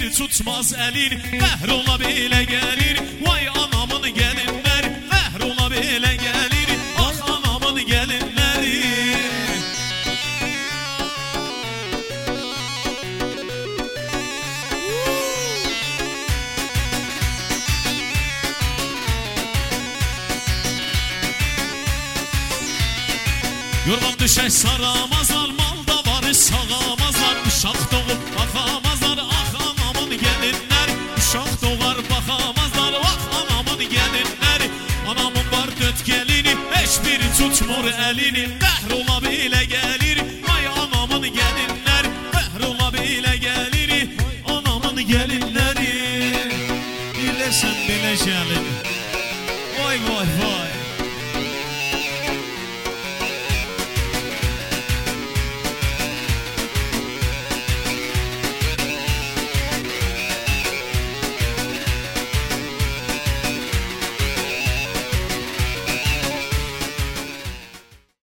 bir tutmaz elin. Qəhr ola belə gəlir, vay anamın gəlinlər. Qəhr ola belə gəlir, ah anamın gəlinləri. Yorğan düşək saramazlar, malda varı sağamazlar. Uşaq doğub baxamazlar, ah anamın gəlinlər. Uşaq doğar baxamazlar, ah anamın gəlinlər. Anamın var döt gəlini, heç bir tutmur əlini. Qəhr ola belə gəlir, ay anamın gəlinlər. Qəhr ola belə gəlir, anamın gəlinləri. Biləsən belə gəlir.